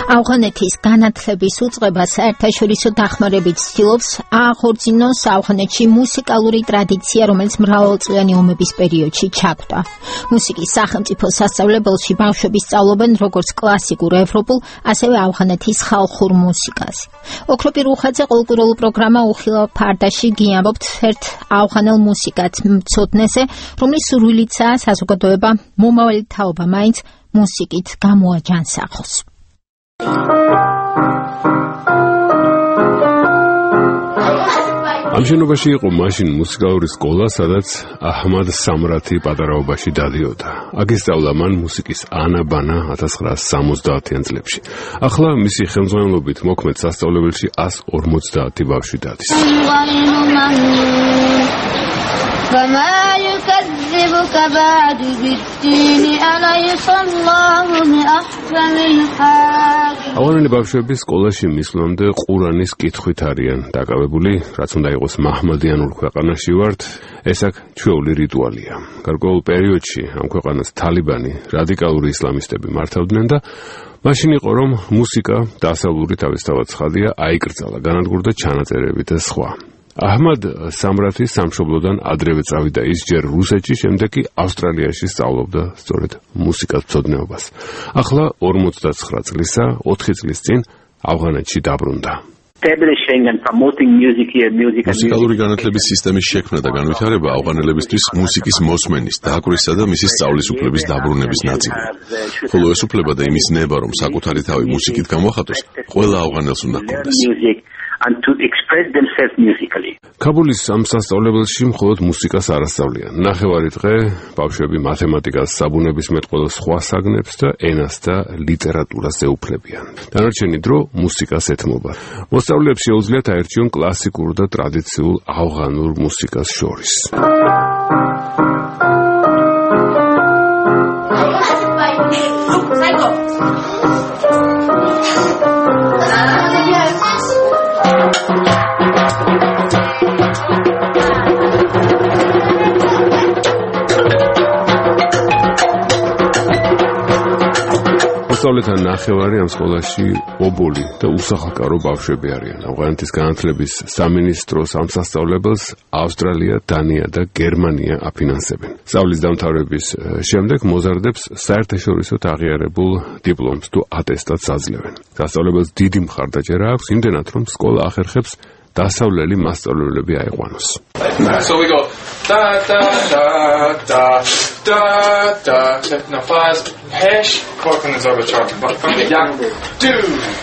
ავღანეთის განათლების უწყება საერთაშორისო დახმარებით ცდილობს აღორძინოს ავღანეთში მუსიკალური ტრადიცია, რომელიც მრავალწლიანი ომების პერიოდში ჩაგვდა. მუსიკის სახელმწიფო სასწავლებელში ბავშვები სწავლობენ როგორც კლასიკურ ევროპულ, ასევე ავღანეთის ხალხურ მუსიკას. ოქროპი რუხაძე ყოველკვირეულ პროგრამა უხილავ ფარდაში გიამბობთ ერთ ავღანელ მუსიკათ მცოდნეზე, რომლის სურვილიცაა საზოგადოება მომავალი თაობა მაინც მუსიკით გამოაჯანსაღოს. ამ შენობაში იყო მაშინ მუსიკალური სკოლა, სადაც აჰმად სამრათი პატარაობაში დადიოდა. აქ ისწავლა მან მუსიკის ანა-ბანა 1970-იან წლებში. ახლა მისი ხელმძღვანელობით მოქმედ სასწავლებელში 150 ბავშვი დადის. ავღანელი ბავშვები სკოლაში მისვლამდე ყურანის კითხვით არიან დაკავებული, რაც უნდა იყოს მაჰმადიანურ ქვეყანაში ვართ, ეს აქ ჩვეული რიტუალია. გარკვეულ პერიოდში ამ ქვეყანას თალიბანი, რადიკალური ისლამისტები მართავდნენ და მაშინ იყო, რომ მუსიკა დასავლური თავისთავად ცხადია, აიკრძალა, განადგურდა ჩანაწერები და სხვა. აჰმად სამრათი სამშობლოდან ადრევე წავიდა ის ჯერ რუსეთში, შემდეგ კი ავსტრალიაში სწავლობდა სწორედ მუსიკათმცოდნეობას. ახლა 59 წლისა, 4 წლის წინ ავღანეთში დაბრუნდა. მუსიკალური განათლების სისტემის შექმნა და განვითარება ავღანელებისთვის მუსიკის მოსმენის, დაკვირისა და მისი სწავლის უფლების დაბრუნების ნაწილია. ხოლო ეს უფლება და იმის ნება, რომ საკუთარი თავი მუსიკით გამოახატოს, ყველა ავღანელს უნდა ჰქონდეს. ქაბულის ამ სასწავლებელში მხოლოდ მუსიკას არ ასწავლიან. ნახევარი დღე ბავშვები მათემატიკას, საბუნებისმეტყველოს სხვა საგნებს და ენას და ლიტერატურას ეუფლებიან. დანარჩენი დრო მუსიკას ეთმობა. მოსწავლეებს შეუძლიათ აერჩიონ კლასიკურ და ტრადიციულ ავღანურ მუსიკას შორის. მოსწავლეთა ნახევარი ამ სკოლაში ობოლი და უსახალკარო ბავშვები არიან. ავღანეთის განათლების სამინისტროს ამ სასწავლებელს ავსტრალია, დანია და გერმანია აფინანსებენ. სწავლის დამთავრების შემდეგ მოზარდებს საერთაშორისოდ აღიარებულ დიპლომს თუ ატესტატს აძლევენ. სასწავლებელს დიდი მხარდაჭერა აქვს, იმდენად რომ სკოლა ახერხებს დასავლელი მასწავლებლები აიყვანოს. So we go da da da da da da. Now fast hash cork in the zebra chart. But from the young do.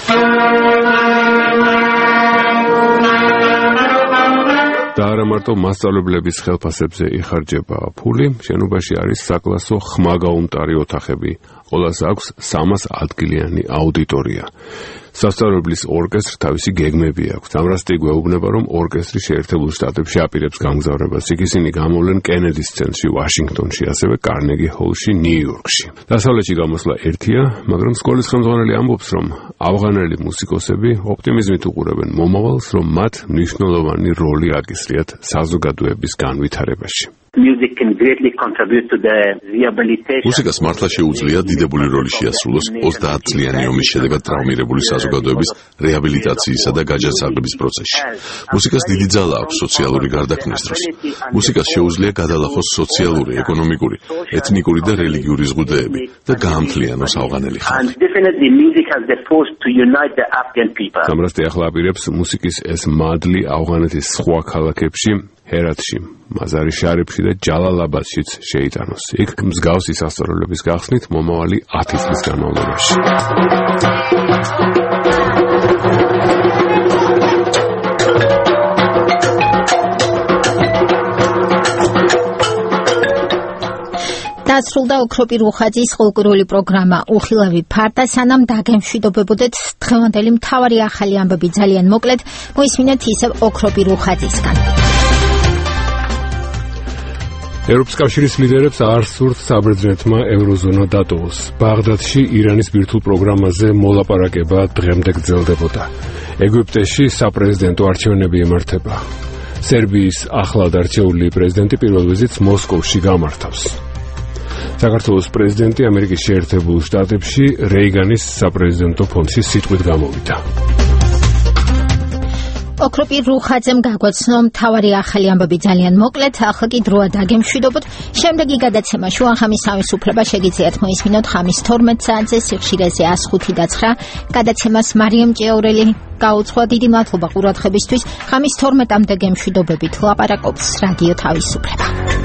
და არა მარტო მასწავლებლების ხელფასებზე იხარჯება ფული, შენობაში არის საკლასო ხმაგაუმტარი ოთახები. ყველას აქვს 300 ადგილიანი აუდიტორია. სასწავლებლის ორკესტრ თავისი გეგმები აქვს. ამრასტი გვეუბნება, რომ ორკესტრი შეერთებულ შტატებში აპირებს გამგზავრებას. იქ ისინი გამოვლენ კენედის ცენტრში, ვაშინგტონში, ასევე კარნეგი ჰოლში, ნიუ-იორკში. დასავლეთში გამოსვლა ერთია, მაგრამ სკოლის ხელმძღვანელი ამბობს, რომ ავღანელი მუსიკოსები ოპტიმიზმით უყურებენ მომავალს, რომ მათ მნიშვნელოვანი როლი აკისრიათ საზოგადოების განვითარებაში. მუსიკას მართლა შეუძლია დიდებული როლი შეასრულოს 30 წლიანი ომის შედეგად ტრაუმირებული საზოგადოების რეაბილიტაციისა და გაჯანსაღების პროცესში. მუსიკას დიდი ძალა აქვს სოციალური გარდაქმნის დროს. მუსიკას შეუძლია გადალახოს სოციალური, ეკონომიკური, ეთნიკური და რელიგიური ზღუდეები და გაამთლიანოს ავღანელი ხალხი. სამრასტი ახლა აპირებს მუსიკის ეს მადლი ავღანეთის სხვა ქალაქებში, ჰერათში, მაზარი შარიფში და ჯალალაბადშიც შეიტანოს. იქ მსგავსი სასწავლებლების გახსნით მომავალი 10 წლის განმავლობაში. დასრულდა ოქროპი რუხაძის ყოველკვირეული პროგრამა უხილავი ფარდა. სანამ დაგემშვიდობებოდეთ, დღევანდელი მთავარი ახალი ამბები ძალიან მოკლედ მოისმინეთ ისევ ოქროპი რუხაძისგან. ევროპის კავშირის ლიდერებს არ სურთ საბერძნეთმა ევროზონა დატოვოს. ბაღდადში ირანის ბირთვულ პროგრამაზე მოლაპარაკება დღემდე გრძელდებოდა. ეგვიპტეში საპრეზიდენტო არჩევნები იმართება. სერბიის ახლად არჩეული პრეზიდენტი პირველ ვიზიტს მოსკოვში გამართავს. საქართველოს პრეზიდენტი ამერიკის შეერთებულ შტატებში რეიგანის საპრეზიდენტო ფონდის სიტყვით გამოვიდა. ოქროპირ რუხაძემ გაგვაცნო მთავარი ახალი ამბები ძალიან მოკლედ, ახლა კი დროა დაგემშვიდობოთ. შემდეგი გადაცემა შუახამის თავისუფლება შეგიძლიათ მოისმინოთ ხამის 12 საათზე სიხშირეზე 105.9. გადაცემას მარიამ ჭიაურელი გაუძღვა. დიდი მადლობა ყურადღებისთვის. ხამის 12-მდე გემშვიდობებით ლაპარაკობს რადიო თავისუფლება.